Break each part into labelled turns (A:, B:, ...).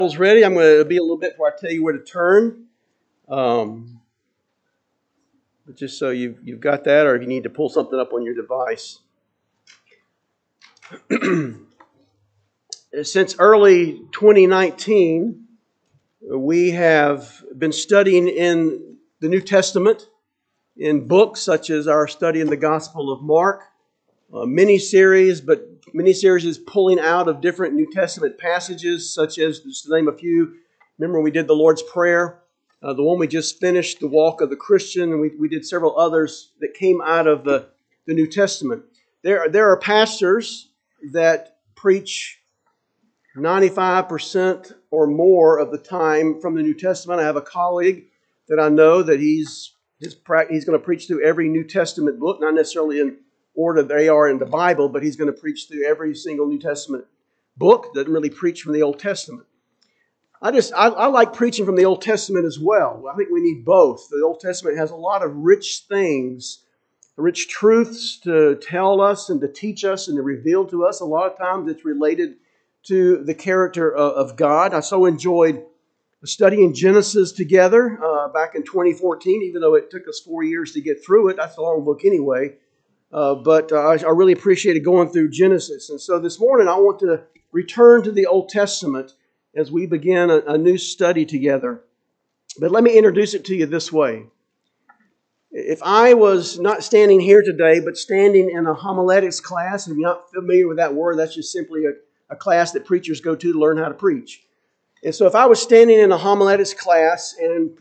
A: Ready. I'm going to be a little bit before I tell you where to turn. But just so you've got that, or if you need to pull something up on your device. Since early 2019, we have been studying in the New Testament in books such as our study in the Gospel of Mark, mini-series is pulling out of different New Testament passages, such as, just to name a few. Remember when we did the Lord's Prayer? The one we just finished, the Walk of the Christian, and we did several others that came out of the New Testament. There are pastors that preach 95% or more of the time from the New Testament. I have a colleague that I know that he's going to preach through every New Testament book, not necessarily in order they are in the Bible, but he's going to preach through every single New Testament book. Doesn't really preach from the Old Testament. I like preaching from the Old Testament as well. I think we need both. The Old Testament has a lot of rich things, rich truths to tell us and to teach us and to reveal to us. A lot of times it's related to the character of God. I so enjoyed studying Genesis together back in 2014, even though it took us 4 years to get through it. That's a long book anyway. But I really appreciated going through Genesis. And so this morning I want to return to the Old Testament as we begin a new study together. But let me introduce it to you this way. If I was not standing here today, but standing in a homiletics class, and if you're not familiar with that word, that's just simply a class that preachers go to learn how to preach. And so if I was standing in a homiletics class and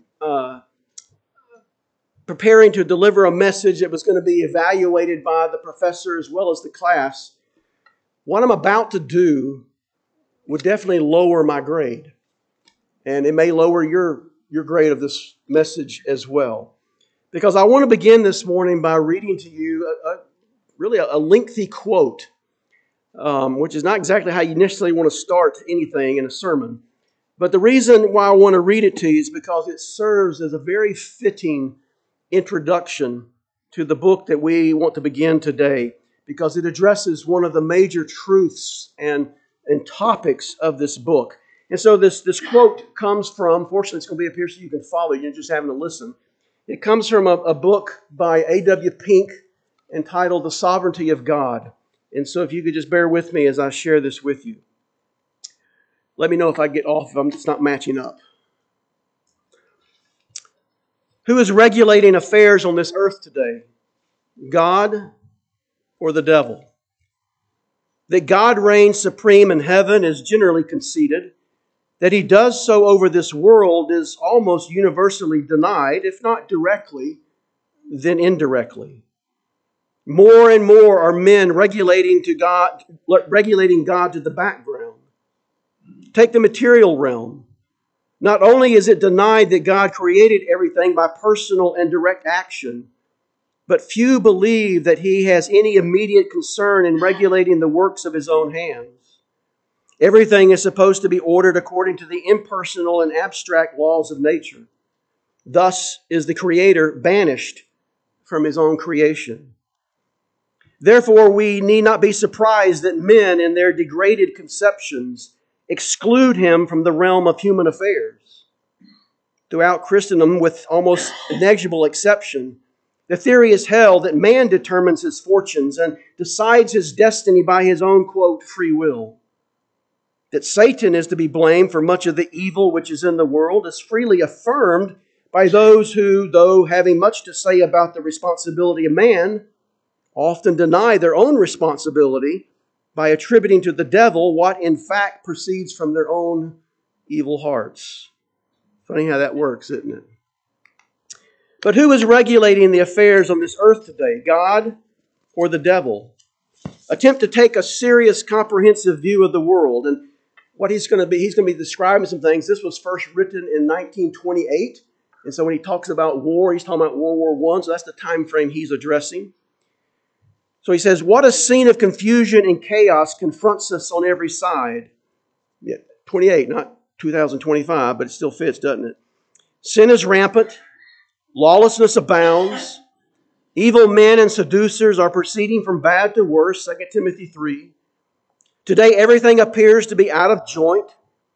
A: preparing to deliver a message that was going to be evaluated by the professor as well as the class, what I'm about to do would definitely lower my grade. And it may lower your grade of this message as well. Because I want to begin this morning by reading to you really a lengthy quote, which is not exactly how you necessarily want to start anything in a sermon. But the reason why I want to read it to you is because it serves as a very fitting introduction to the book that we want to begin today, because it addresses one of the major truths and topics of this book. And so this quote comes from, fortunately it's going to be up here so you can follow, you're just having to listen. It comes from a book by A.W. Pink entitled The Sovereignty of God. And so if you could just bear with me as I share this with you. Let me know if I get off, if it's not matching up. Who is regulating affairs on this earth today? God or the devil? That God reigns supreme in heaven is generally conceded. That He does so over this world is almost universally denied, if not directly, then indirectly. More and more are men regulating God to the background. Take the material realm. Not only is it denied that God created everything by personal and direct action, but few believe that He has any immediate concern in regulating the works of His own hands. Everything is supposed to be ordered according to the impersonal and abstract laws of nature. Thus is the Creator banished from His own creation. Therefore, we need not be surprised that men in their degraded conceptions exclude Him from the realm of human affairs. Throughout Christendom, with almost negligible exception, the theory is held that man determines his fortunes and decides his destiny by his own, quote, free will. That Satan is to be blamed for much of the evil which is in the world is freely affirmed by those who, though having much to say about the responsibility of man, often deny their own responsibility by attributing to the devil what in fact proceeds from their own evil hearts. Funny how that works, isn't it? But who is regulating the affairs on this earth today? God or the devil? Attempt to take a serious, comprehensive view of the world. And what he's going to be describing some things. This was first written in 1928. And so when he talks about war, he's talking about World War I. So that's the time frame he's addressing. So he says, what a scene of confusion and chaos confronts us on every side. Yeah, 28, not 2025, but it still fits, doesn't it? Sin is rampant. Lawlessness abounds. Evil men and seducers are proceeding from bad to worse, 2 Timothy 3. Today everything appears to be out of joint.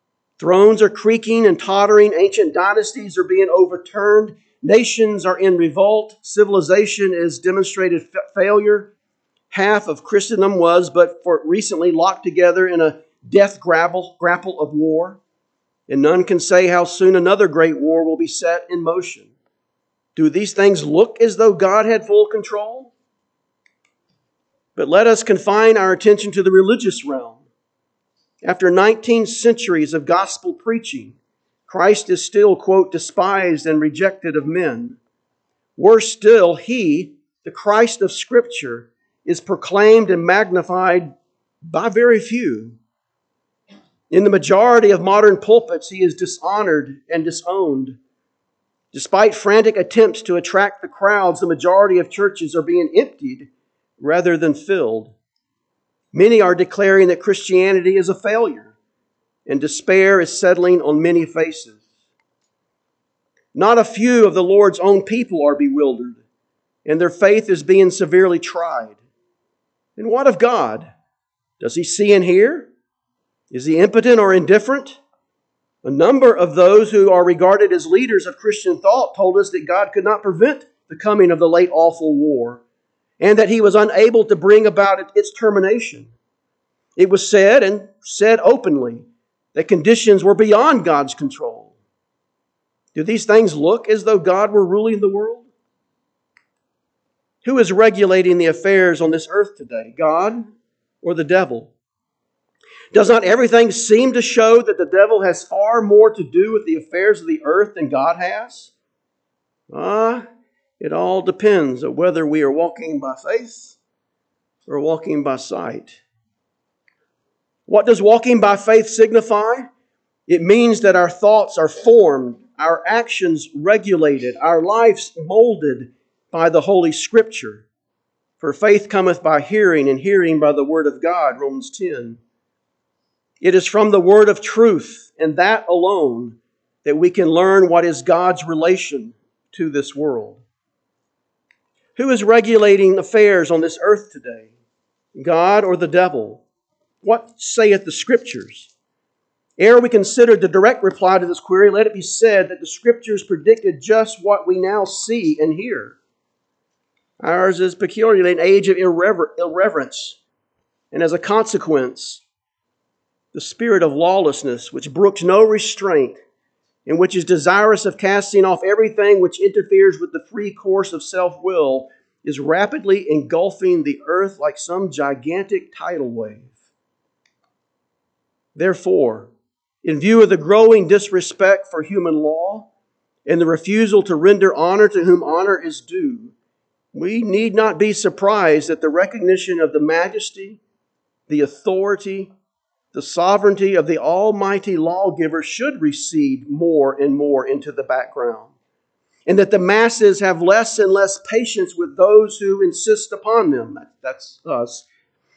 A: Thrones are creaking and tottering. Ancient dynasties are being overturned. Nations are in revolt. Civilization is demonstrated failure. Half of Christendom was but for recently locked together in a death grapple of war. And none can say how soon another great war will be set in motion. Do these things look as though God had full control? But let us confine our attention to the religious realm. After 19 centuries of gospel preaching, Christ is still, quote, despised and rejected of men. Worse still, He, the Christ of Scripture, is proclaimed and magnified by very few. In the majority of modern pulpits, He is dishonored and disowned. Despite frantic attempts to attract the crowds, the majority of churches are being emptied rather than filled. Many are declaring that Christianity is a failure, and despair is settling on many faces. Not a few of the Lord's own people are bewildered, and their faith is being severely tried. And what of God? Does He see and hear? Is He impotent or indifferent? A number of those who are regarded as leaders of Christian thought told us that God could not prevent the coming of the late awful war, and that He was unable to bring about its termination. It was said, and said openly, that conditions were beyond God's control. Do these things look as though God were ruling the world? Who is regulating the affairs on this earth today, God or the devil? Does not everything seem to show that the devil has far more to do with the affairs of the earth than God has? It all depends on whether we are walking by faith or walking by sight. What does walking by faith signify? It means that our thoughts are formed, our actions regulated, our lives molded by the Holy Scripture. For faith cometh by hearing, and hearing by the Word of God, Romans 10. It is from the Word of truth, and that alone, that we can learn what is God's relation to this world. Who is regulating affairs on this earth today? God or the devil? What saith the Scriptures? Ere we consider the direct reply to this query, let it be said that the Scriptures predicted just what we now see and hear. Ours is peculiarly an age of irreverence, and as a consequence, the spirit of lawlessness, which brooks no restraint, and which is desirous of casting off everything which interferes with the free course of self-will, is rapidly engulfing the earth like some gigantic tidal wave. Therefore, in view of the growing disrespect for human law and the refusal to render honor to whom honor is due, we need not be surprised that the recognition of the majesty, the authority, the sovereignty of the Almighty Lawgiver should recede more and more into the background, and that the masses have less and less patience with those who insist upon them. That's us.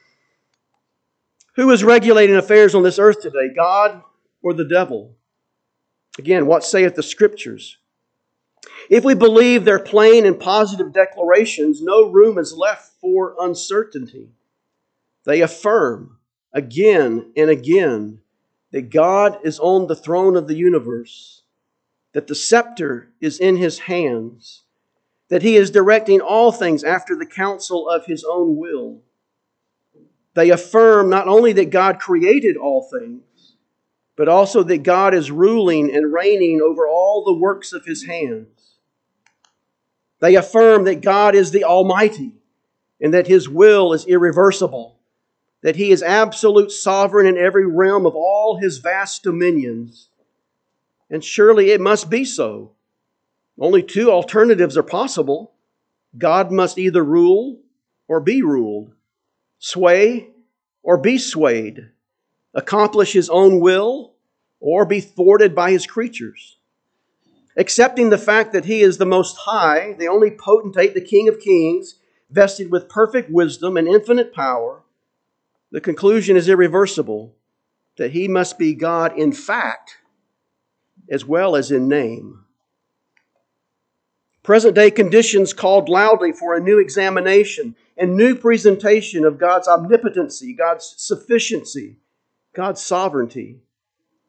A: Who is regulating affairs on this earth today, God or the devil? Again, what saith the Scriptures? If we believe their plain and positive declarations, no room is left for uncertainty. They affirm again and again that God is on the throne of the universe, that the scepter is in His hands, that He is directing all things after the counsel of His own will. They affirm not only that God created all things, but also that God is ruling and reigning over all the works of His hands. They affirm that God is the Almighty and that His will is irreversible, that He is absolute sovereign in every realm of all His vast dominions. And surely it must be so. Only two alternatives are possible. God must either rule or be ruled, sway or be swayed, accomplish His own will or be thwarted by His creatures. Accepting the fact that He is the Most High, the only potentate, the King of Kings, vested with perfect wisdom and infinite power, the conclusion is irreversible, that He must be God in fact as well as in name. Present-day conditions called loudly for a new examination and new presentation of God's omnipotency, God's sufficiency, God's sovereignty.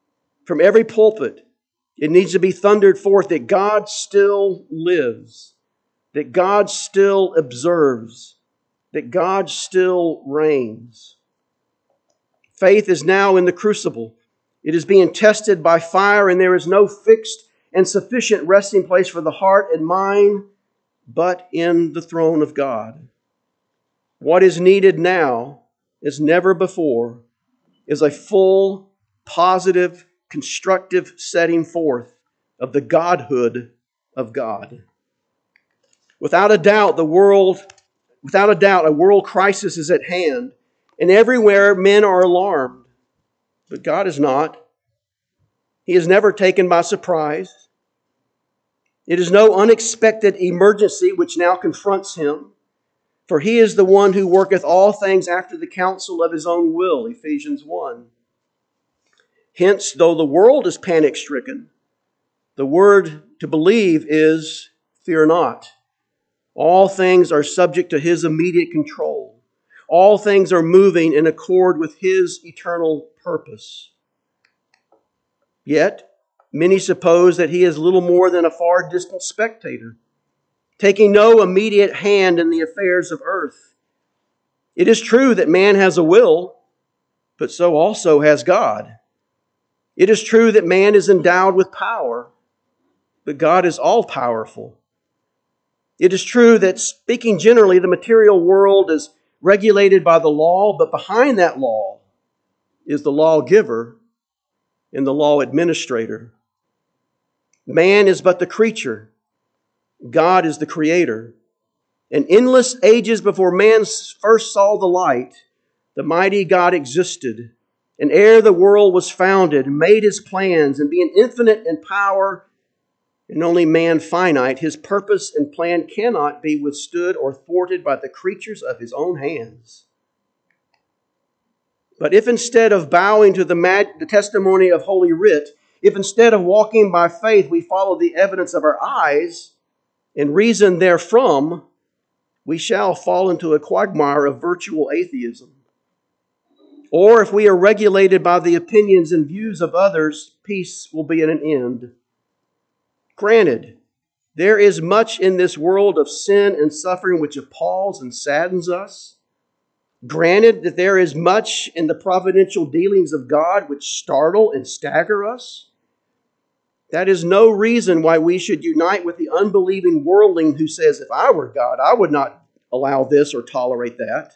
A: From every pulpit, it needs to be thundered forth that God still lives, that God still observes, that God still reigns. Faith is now in the crucible. It is being tested by fire, and there is no fixed and sufficient resting place for the heart and mind but in the throne of God. What is needed now, as never before, is a full, positive, constructive setting forth of the Godhood of God. Without a doubt, a world crisis is at hand, and everywhere men are alarmed. But God is not. He is never taken by surprise. It is no unexpected emergency which now confronts him, for he is the one who worketh all things after the counsel of his own will, Ephesians 1. Hence, though the world is panic-stricken, the word to believe is, fear not. All things are subject to his immediate control. All things are moving in accord with his eternal purpose. Yet, many suppose that he is little more than a far distant spectator, taking no immediate hand in the affairs of earth. It is true that man has a will, but so also has God. It is true that man is endowed with power, but God is all-powerful. It is true that, speaking generally, the material world is regulated by the law, but behind that law is the lawgiver and the law administrator. Man is but the creature. God is the creator. And endless ages before man first saw the light, the mighty God existed. And ere the world was founded, made his plans, and being infinite in power and only man finite, his purpose and plan cannot be withstood or thwarted by the creatures of his own hands. But if instead of bowing to the testimony of Holy Writ, if instead of walking by faith we follow the evidence of our eyes and reason therefrom, we shall fall into a quagmire of virtual atheism. Or if we are regulated by the opinions and views of others, peace will be at an end. Granted, there is much in this world of sin and suffering which appalls and saddens us. Granted that there is much in the providential dealings of God which startle and stagger us. That is no reason why we should unite with the unbelieving worldling who says, if I were God, I would not allow this or tolerate that.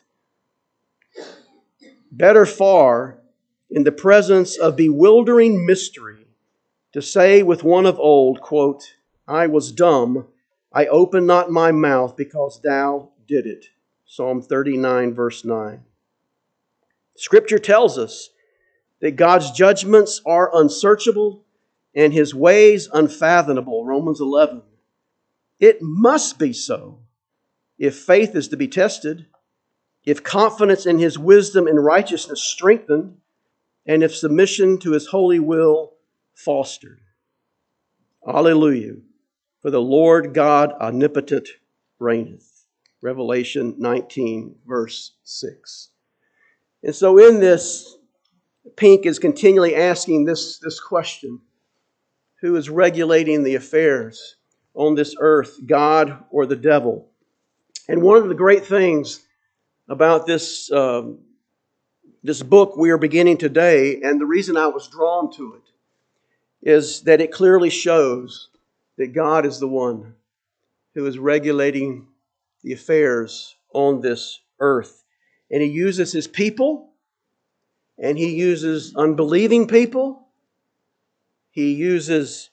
A: Better far, in the presence of bewildering mystery, to say with one of old, quote, I was dumb, I opened not my mouth because thou did it. Psalm 39, verse 9. Scripture tells us that God's judgments are unsearchable and his ways unfathomable. Romans 11. It must be so if faith is to be tested, if confidence in his wisdom and righteousness strengthened, and if submission to his holy will fostered. Alleluia. For the Lord God omnipotent reigneth. Revelation 19, verse 6. And so in this, Pink is continually asking this question. Who is regulating the affairs on this earth, God or the devil? And one of the great things about this book we are beginning today, and the reason I was drawn to it, is that it clearly shows that God is the one who is regulating the affairs on this earth. And he uses his people, and he uses unbelieving people. He uses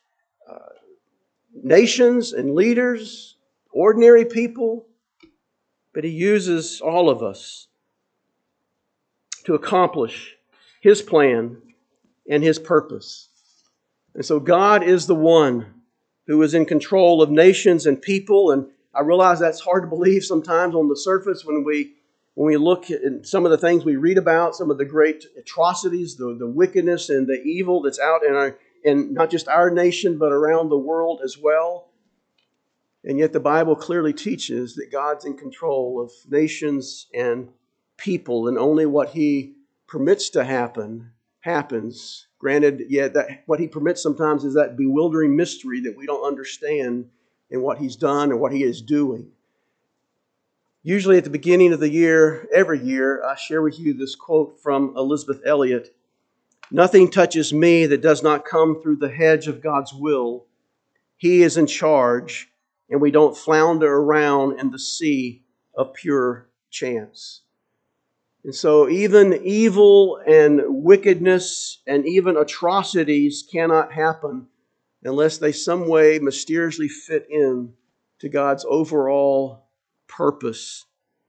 A: nations and leaders, ordinary people, but he uses all of us to accomplish his plan and his purpose. And so God is the one who is in control of nations and people, and I realize that's hard to believe sometimes on the surface when we look at some of the things we read about, some of the great atrocities, the wickedness and the evil that's out in not just our nation, but around the world as well. And yet the Bible clearly teaches that God's in control of nations and people, and only what he permits to happen happens, Granted, yeah, that what He permits sometimes is that bewildering mystery that we don't understand in what He's done and what He is doing. Usually at the beginning of the year, every year, I share with you this quote from Elizabeth Elliot. "Nothing touches me that does not come through the hedge of God's will. He is in charge, and we don't flounder around in the sea of pure chance." And so even evil and wickedness and even atrocities cannot happen unless they some way mysteriously fit in to God's overall purpose.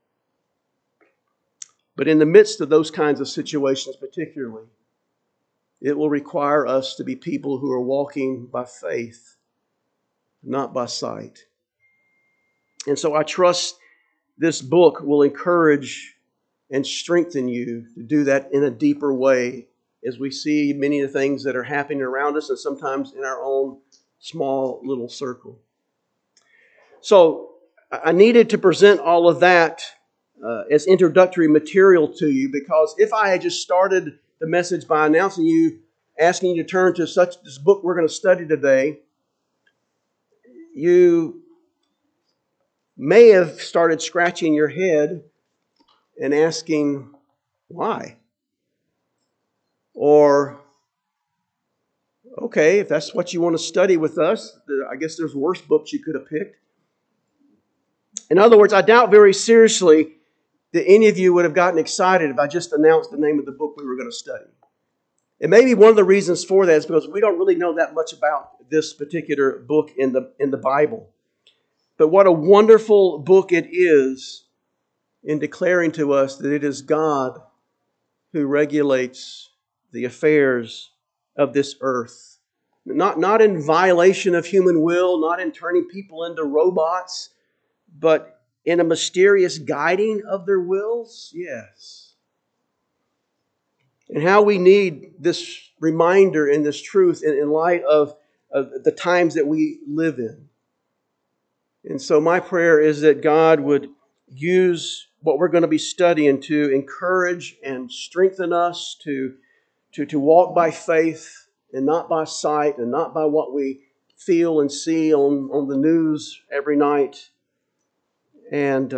A: But in the midst of those kinds of situations particularly, it will require us to be people who are walking by faith, not by sight. And so I trust this book will encourage and strengthen you to do that in a deeper way as we see many of the things that are happening around us and sometimes in our own small little circle. So I needed to present all of that as introductory material to you, because if I had just started the message by announcing you, asking you to turn to this book we're going to study today, you may have started scratching your head and asking, why? Or, okay, if that's what you want to study with us, I guess there's worse books you could have picked. In other words, I doubt very seriously that any of you would have gotten excited if I just announced the name of the book we were going to study. And maybe one of the reasons for that is because we don't really know that much about this particular book in the Bible. But what a wonderful book it is in declaring to us that it is God who regulates the affairs of this earth. Not in violation of human will, not in turning people into robots, but in a mysterious guiding of their wills, yes. And how we need this reminder and this truth in light of the times that we live in. And so my prayer is that God would use what we're going to be studying to encourage and strengthen us to walk by faith and not by sight and not by what we feel and see on the news every night. And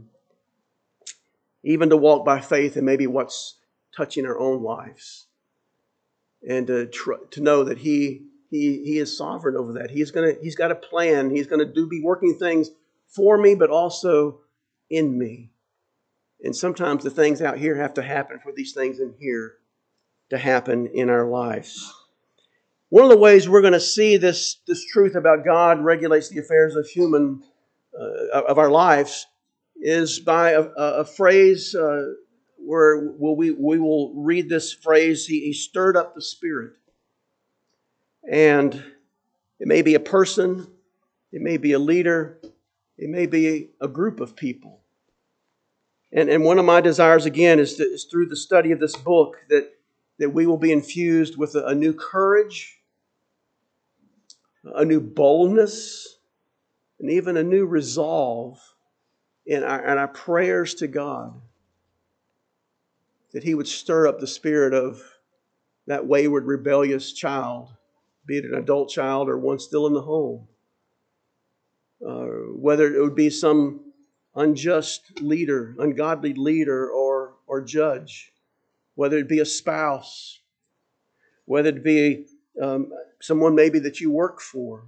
A: even to walk by faith and maybe what's touching our own lives. And to know that He is sovereign over that. He's got a plan. He's going to be working things for me, but also in me. And sometimes the things out here have to happen for these things in here to happen in our lives. One of the ways we're going to see this truth about God regulates the affairs of our lives is by a phrase where we will read this phrase, He stirred up the Spirit. And it may be a person, it may be a leader, it may be a group of people. And one of my desires, again, is through the study of this book that we will be infused with a new courage, a new boldness, and even a new resolve in our prayers to God. That He would stir up the spirit of that wayward, rebellious child, be it an adult child or one still in the home. Whether it would be some unjust leader, ungodly leader or judge. Whether it be a spouse. Whether it be someone maybe that you work for.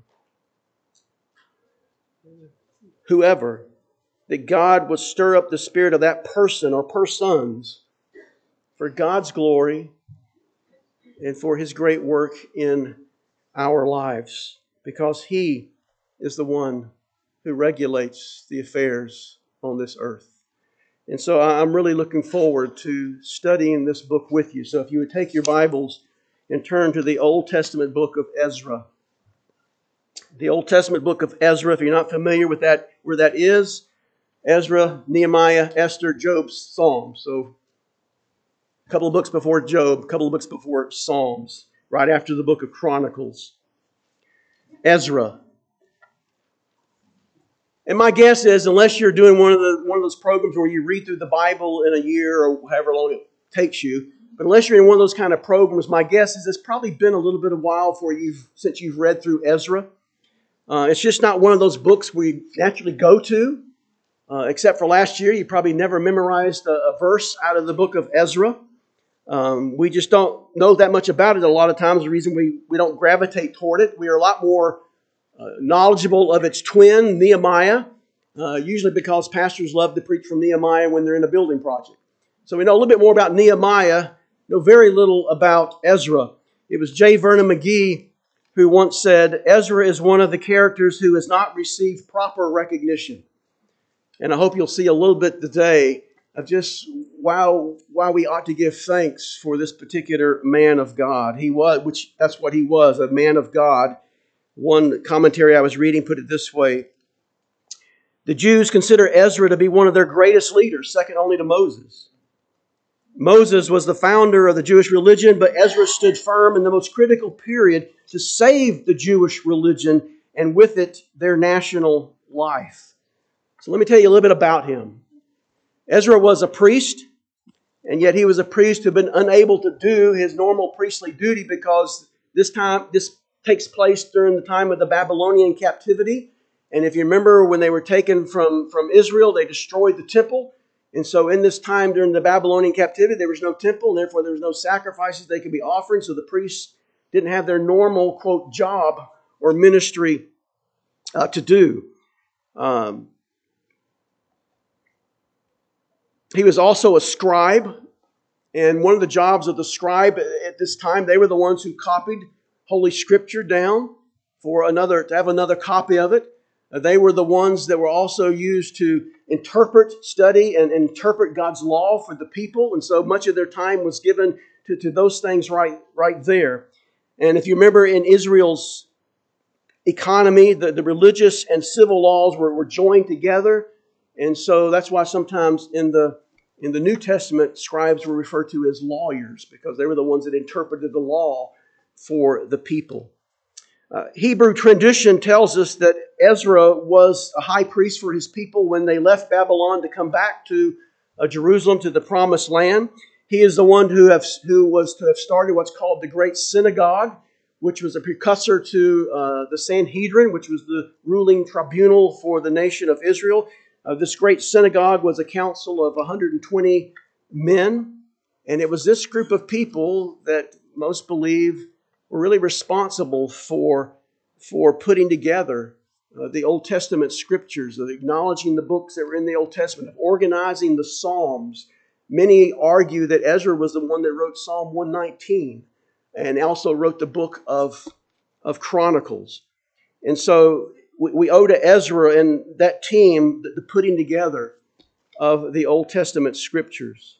A: Whoever. That God would stir up the spirit of that person or persons for God's glory and for His great work in our lives. Because He is the one who regulates the affairs on this earth. And so I'm really looking forward to studying this book with you. So if you would take your Bibles and turn to the Old Testament book of Ezra. The Old Testament book of Ezra, if you're not familiar with that, where that is, Ezra, Nehemiah, Esther, Job's Psalms. So a couple of books before Job, a couple of books before Psalms, right after the book of Chronicles. Ezra. And my guess is, unless you're doing one of those programs where you read through the Bible in a year or however long it takes you, But unless you're in one of those kind of programs, my guess is it's probably been a little bit of a while since you've read through Ezra. It's just not one of those books we naturally go to. Except for last year, you probably never memorized a verse out of the book of Ezra. We just don't know that much about it a lot of times. The reason we don't gravitate toward it, we are a lot more knowledgeable of its twin, Nehemiah, usually because pastors love to preach from Nehemiah when they're in a building project. So we know a little bit more about Nehemiah, know very little about Ezra. It was J. Vernon McGee who once said, Ezra is one of the characters who has not received proper recognition. And I hope you'll see a little bit today of just why we ought to give thanks for this particular man of God. That's what he was, a man of God. One commentary I was reading put it this way. The Jews consider Ezra to be one of their greatest leaders, second only to Moses. Moses was the founder of the Jewish religion, but Ezra stood firm in the most critical period to save the Jewish religion and with it their national life. So let me tell you a little bit about him. Ezra was a priest, and yet he was a priest who had been unable to do his normal priestly duty because this takes place during the time of the Babylonian captivity. And if you remember, when they were taken from Israel, they destroyed the temple. And so in this time during the Babylonian captivity, there was no temple, and therefore there was no sacrifices they could be offering. So the priests didn't have their normal, quote, job or ministry to do. He was also a scribe, and one of the jobs of the scribe at this time, they were the ones who copied Holy Scripture down to have another copy of it. They were the ones that were also used to interpret, study, and interpret God's law for the people, and so much of their time was given to those things right there. And if you remember in Israel's economy, the religious and civil laws were joined together. And so that's why sometimes in the New Testament, scribes were referred to as lawyers because they were the ones that interpreted the law for the people. Hebrew tradition tells us that Ezra was a high priest for his people when they left Babylon to come back to Jerusalem, to the Promised Land. He is the one who was to have started what's called the Great Synagogue, which was a precursor to the Sanhedrin, which was the ruling tribunal for the nation of Israel. This great synagogue was a council of 120 men, and it was this group of people that most believe were really responsible for putting together the Old Testament scriptures, of acknowledging the books that were in the Old Testament, of organizing the Psalms. Many argue that Ezra was the one that wrote Psalm 119 and also wrote the book of Chronicles. And so we owe to Ezra and that team the putting together of the Old Testament scriptures.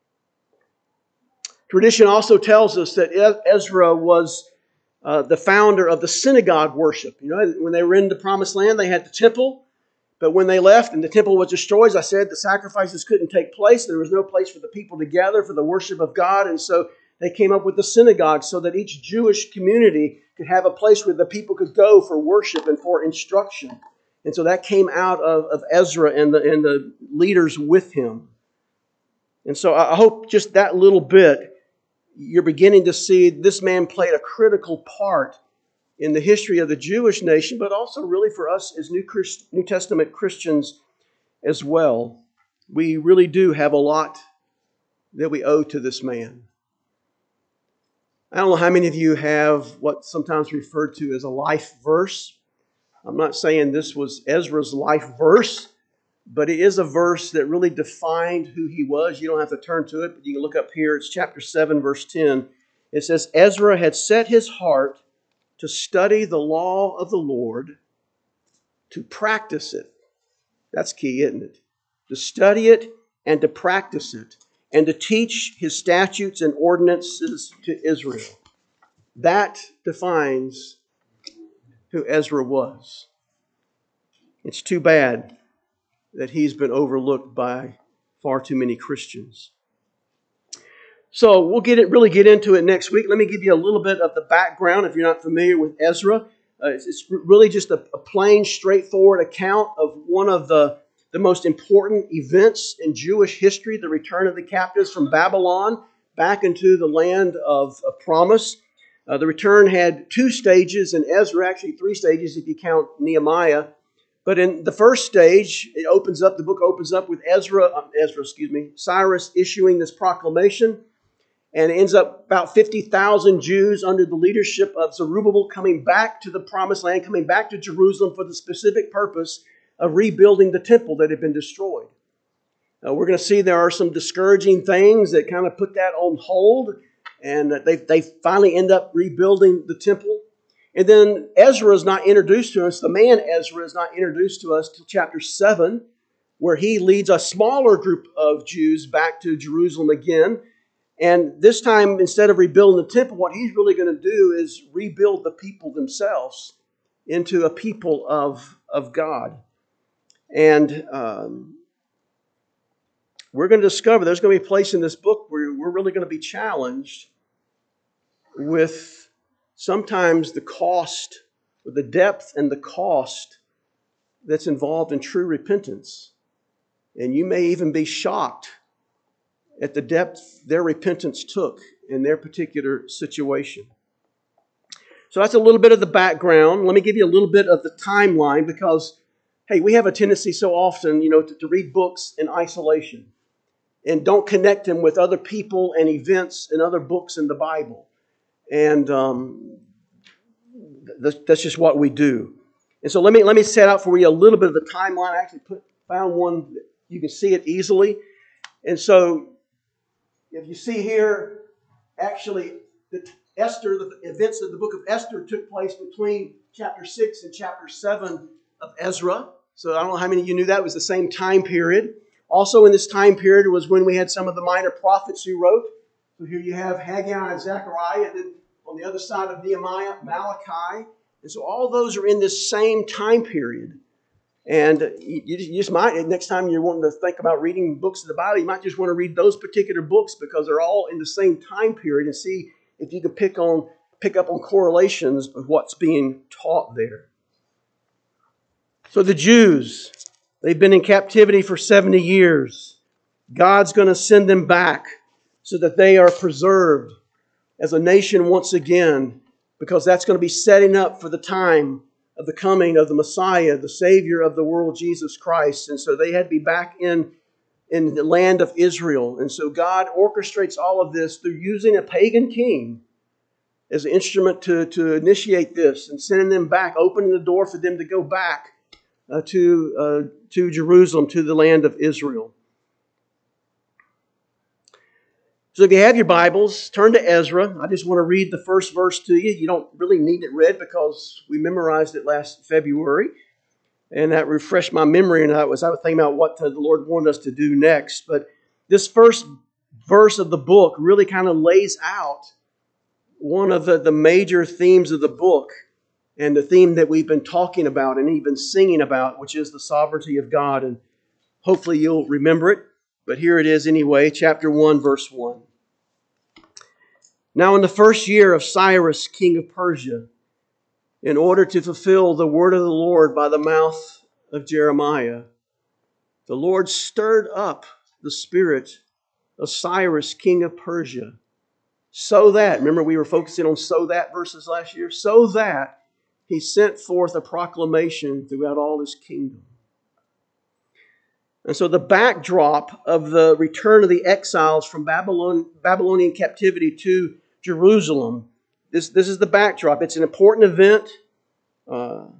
A: Tradition also tells us that Ezra was the founder of the synagogue worship. You know, when they were in the Promised Land, they had the temple. But when they left and the temple was destroyed, as I said, the sacrifices couldn't take place. There was no place for the people to gather for the worship of God. And so they came up with the synagogue so that each Jewish community could have a place where the people could go for worship and for instruction. And so that came out of Ezra and the leaders with him. And so I hope just that little bit, you're beginning to see this man played a critical part in the history of the Jewish nation, but also really for us as New Testament Christians as well. We really do have a lot that we owe to this man. I don't know how many of you have what's sometimes referred to as a life verse. I'm not saying this was Ezra's life verse, but it is a verse that really defined who he was. You don't have to turn to it, but you can look up here. It's chapter 7, verse 10. It says, Ezra had set his heart to study the law of the Lord, to practice it. That's key, isn't it? To study it and to practice it, and to teach his statutes and ordinances to Israel. That defines who Ezra was. It's too bad that he's been overlooked by far too many Christians. So we'll really get into it next week. Let me give you a little bit of the background if you're not familiar with Ezra. It's really just a plain, straightforward account of one of the most important events in Jewish history, the return of the captives from Babylon back into the land of promise. The return had 2 stages in Ezra, actually 3 stages if you count Nehemiah. But in the first stage, the book opens up with Cyrus issuing this proclamation, and it ends up about 50,000 Jews under the leadership of Zerubbabel coming back to the promised land, coming back to Jerusalem for the specific purpose of rebuilding the temple that had been destroyed. We're going to see there are some discouraging things that kind of put that on hold, and they finally end up rebuilding the temple. And then Ezra is not introduced to us. The man Ezra is not introduced to us till chapter 7, where he leads a smaller group of Jews back to Jerusalem again. And this time, instead of rebuilding the temple, what he's really going to do is rebuild the people themselves into a people of God. And we're going to discover there's going to be a place in this book where we're really going to be challenged with sometimes the cost, or the depth and the cost that's involved in true repentance. And you may even be shocked at the depth their repentance took in their particular situation. So that's a little bit of the background. Let me give you a little bit of the timeline because, hey, we have a tendency so often, to read books in isolation and don't connect them with other people and events and other books in the Bible. And that's just what we do. And so let me set out for you a little bit of the timeline. I actually found one that you can see it easily. And so if you see here, actually, the events of the book of Esther took place between chapter 6 and chapter 7 of Ezra. So I don't know how many of you knew that was the same time period. Also in this time period was when we had some of the minor prophets who wrote. So here you have Haggai and Zechariah, and then on the other side of Nehemiah, Malachi. And so all those are in this same time period. And you just might, next time you're wanting to think about reading books of the Bible, you might just want to read those particular books because they're all in the same time period and see if you can pick up on correlations of what's being taught there. So the Jews, they've been in captivity for 70 years. God's going to send them back so that they are preserved as a nation once again, because that's going to be setting up for the time of the coming of the Messiah, the Savior of the world, Jesus Christ. And so they had to be back in the land of Israel. And so God orchestrates all of this through using a pagan king as an instrument to initiate this and sending them back, opening the door for them to go back to Jerusalem, to the land of Israel. So if you have your Bibles, turn to Ezra. I just want to read the first verse to you. You don't really need it read because we memorized it last February. And that refreshed my memory, and I was thinking about what the Lord wanted us to do next. But this first verse of the book really kind of lays out one of the major themes of the book, and the theme that we've been talking about and even singing about, which is the sovereignty of God. And hopefully you'll remember it. But here it is anyway, chapter 1, verse 1. Now in the first year of Cyrus, king of Persia, in order to fulfill the word of the Lord by the mouth of Jeremiah, the Lord stirred up the spirit of Cyrus, king of Persia, so that, remember we were focusing on so that verses last year, so that he sent forth a proclamation throughout all his kingdom. And so the backdrop of the return of the exiles from Babylonian captivity to Jerusalem, this is the backdrop. It's an important event. But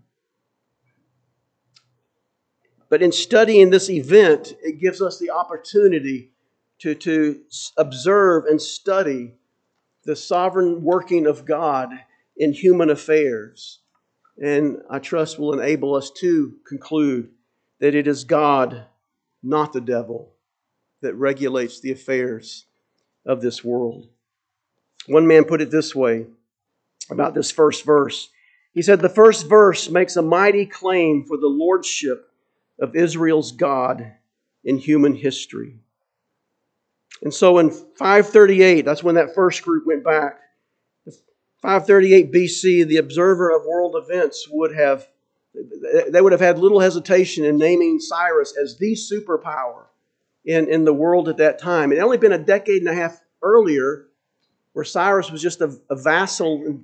A: in studying this event, it gives us the opportunity to observe and study the sovereign working of God in human affairs. And I trust will enable us to conclude that it is God, not the devil, that regulates the affairs of this world. One man put it this way about this first verse. He said, the first verse makes a mighty claim for the lordship of Israel's God in human history. And so in 538, that's when that first group went back. 538 BC, the observer of world events would have had little hesitation in naming Cyrus as the superpower in the world at that time. It had only been a decade and a half earlier, where Cyrus was just a vassal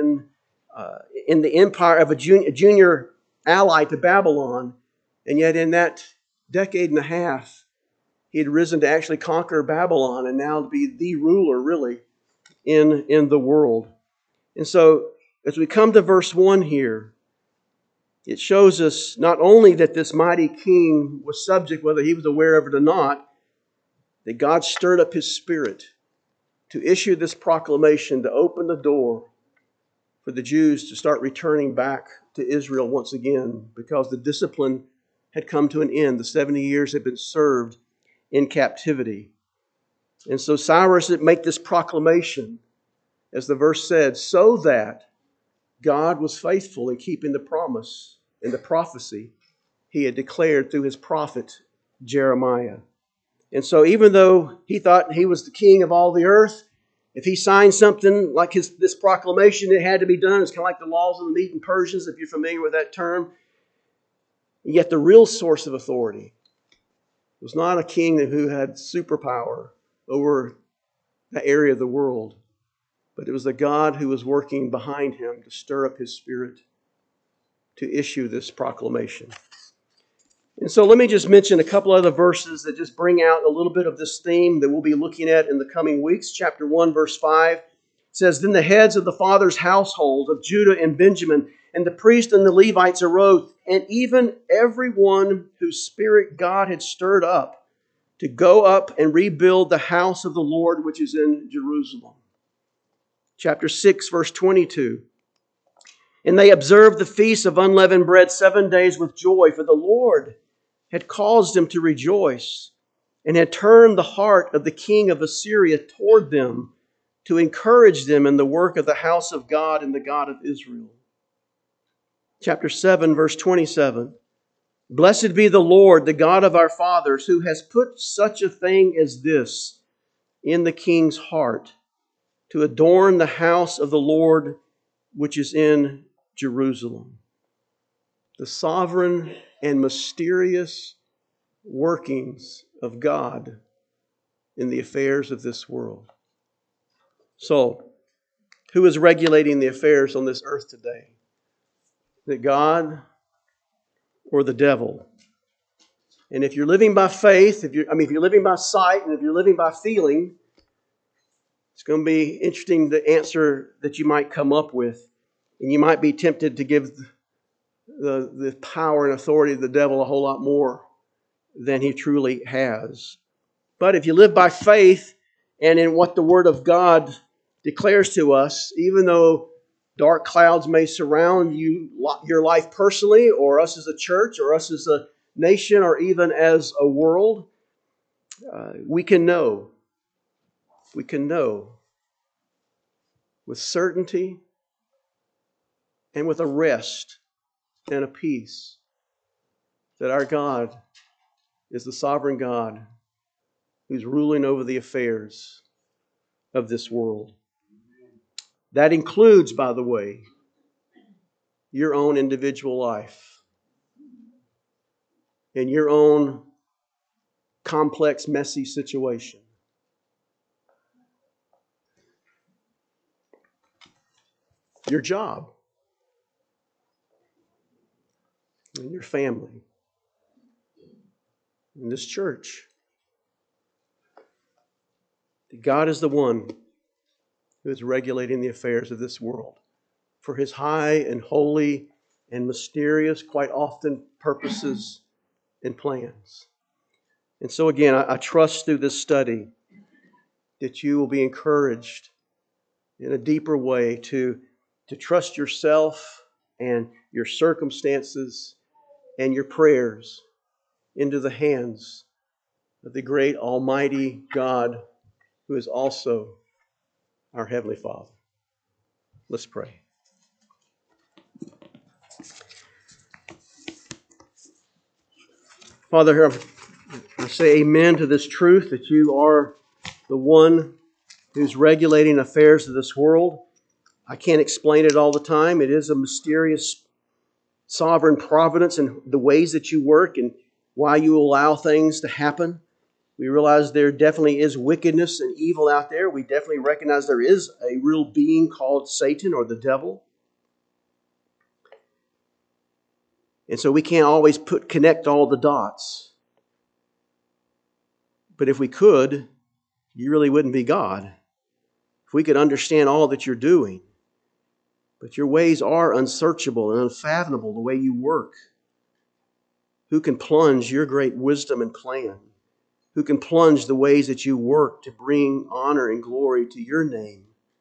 A: in the empire of a junior ally to Babylon. And yet in that decade and a half, he had risen to actually conquer Babylon and now to be the ruler, really, in the world. And so, as we come to verse 1 here, it shows us not only that this mighty king was subject, whether he was aware of it or not, that God stirred up his spirit to issue this proclamation to open the door for the Jews to start returning back to Israel once again, because the discipline had come to an end. The 70 years had been served in captivity. And so Cyrus would make this proclamation, as the verse said, so that God was faithful in keeping the promise and the prophecy he had declared through his prophet Jeremiah. And so even though he thought he was the king of all the earth, if he signed something like this proclamation, it had to be done. It's kind of like the laws of the Medes and Persians, if you're familiar with that term. Yet the real source of authority was not a king who had superpower over that area of the world, but it was the God who was working behind him to stir up his spirit to issue this proclamation. And so let me just mention a couple other verses that just bring out a little bit of this theme that we'll be looking at in the coming weeks. Chapter 1, verse 5 says, Then the heads of the fathers' household of Judah and Benjamin, and the priests and the Levites arose, and even everyone whose spirit God had stirred up to go up and rebuild the house of the Lord which is in Jerusalem. Chapter 6, verse 22. And they observed the feast of unleavened bread 7 days with joy, for the Lord had caused them to rejoice, and had turned the heart of the king of Assyria toward them to encourage them in the work of the house of God and the God of Israel. Chapter 7, verse 27. Blessed be the Lord, the God of our fathers, who has put such a thing as this in the king's heart, to adorn the house of the Lord which is in Jerusalem. The sovereign and mysterious workings of God in the affairs of this world. So, who is regulating the affairs on this earth today? Is it God or the devil? And if you're living by faith, if you're living by sight, and if you're living by feeling, it's going to be interesting the answer that you might come up with. And you might be tempted to give the power and authority of the devil a whole lot more than he truly has. But if you live by faith and in what the Word of God declares to us, even though dark clouds may surround you, your life personally, or us as a church, or us as a nation, or even as a world, we can know with certainty and with a rest and a peace that our God is the sovereign God who's ruling over the affairs of this world. That includes, by the way, your own individual life and your own complex, messy situation. Your job and your family and this church. God is the one who is regulating the affairs of this world for His high and holy and mysterious, quite often, purposes and plans. And so again, I trust through this study that you will be encouraged in a deeper way to trust yourself and your circumstances and your prayers into the hands of the great Almighty God who is also our Heavenly Father. Let's pray. Father, I say amen to this truth that you are the one who's regulating affairs of this world. I can't explain it all the time. It is a mysterious sovereign providence in the ways that you work and why you allow things to happen. We realize there definitely is wickedness and evil out there. We definitely recognize there is a real being called Satan or the devil. And so we can't always connect all the dots. But if we could, you really wouldn't be God. If we could understand all that you're doing. But your ways are unsearchable and unfathomable, the way you work. Who can plunge your great wisdom and plan? Who can plunge the ways that you work to bring honor and glory to your name?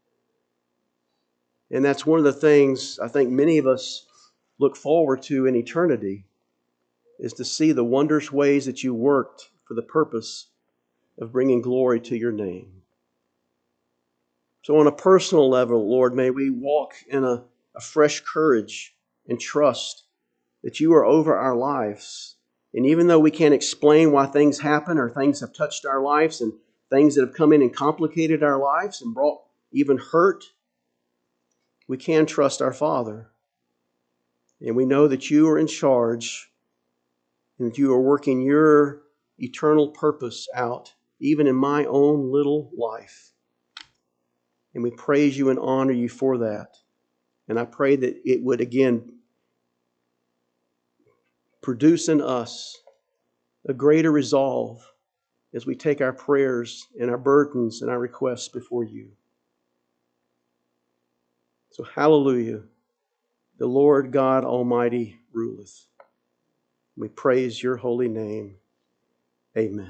A: And that's one of the things I think many of us look forward to in eternity, is to see the wondrous ways that you worked for the purpose of bringing glory to your name. So on a personal level, Lord, may we walk in a fresh courage and trust that you are over our lives. And even though we can't explain why things happen or things have touched our lives and things that have come in and complicated our lives and brought even hurt, we can trust our Father. And we know that you are in charge and that you are working your eternal purpose out, even in my own little life. And we praise you and honor you for that. And I pray that it would again produce in us a greater resolve as we take our prayers and our burdens and our requests before you. So hallelujah. The Lord God Almighty ruleth. We praise your holy name. Amen.